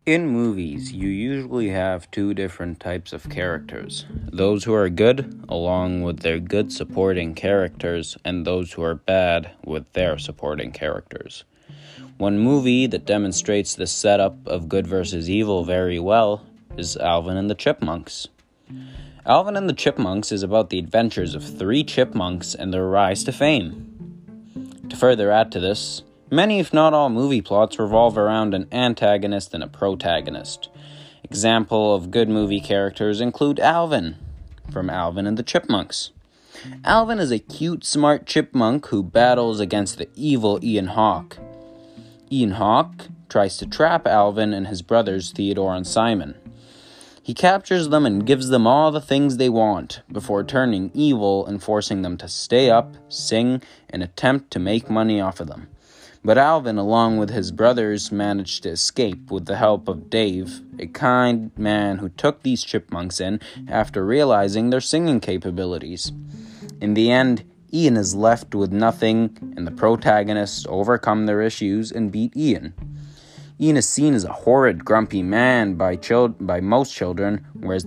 In movies, you usually have two different types of characters. Those who are good, along with their good supporting characters, and those who are bad with their supporting characters. One movie that demonstrates the setup of good versus evil very well is Alvin and the Chipmunks. Alvin and the Chipmunks is about the adventures of three chipmunks and their rise to fame. To further add to this, many, if not all, movie plots revolve around an antagonist and a protagonist. Example of good movie characters include Alvin, from Alvin and the Chipmunks. Alvin is a cute, smart chipmunk who battles against the evil Ian Hawke. Ian Hawke tries to trap Alvin and his brothers Theodore and Simon. He captures them and gives them all the things they want, before turning evil and forcing them to stay up, sing, and attempt to make money off of them. But Alvin, along with his brothers, managed to escape with the help of Dave, a kind man who took these chipmunks in after realizing their singing capabilities. In the end, Ian is left with nothing, and the protagonists overcome their issues and beat Ian. Ian is seen as a horrid, grumpy man by most children, whereas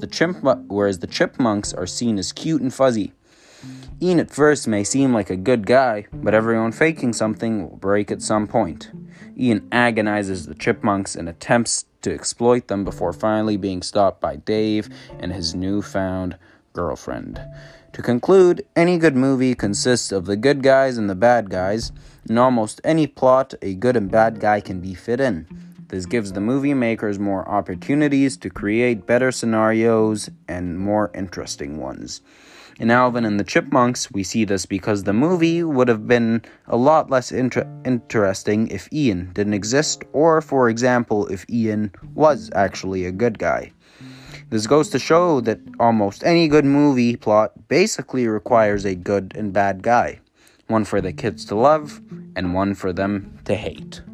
the chipmunks are seen as cute and fuzzy. Ian at first may seem like a good guy, but everyone faking something will break at some point. Ian agonizes the chipmunks and attempts to exploit them before finally being stopped by Dave and his newfound girlfriend. To conclude, any good movie consists of the good guys and the bad guys. In almost any plot, a good and bad guy can be fit in. This gives the movie makers more opportunities to create better scenarios and more interesting ones. In Alvin and the Chipmunks, we see this because the movie would have been a lot less interesting if Ian didn't exist, or, for example, if Ian was actually a good guy. This goes to show that almost any good movie plot basically requires a good and bad guy. One for the kids to love, and one for them to hate.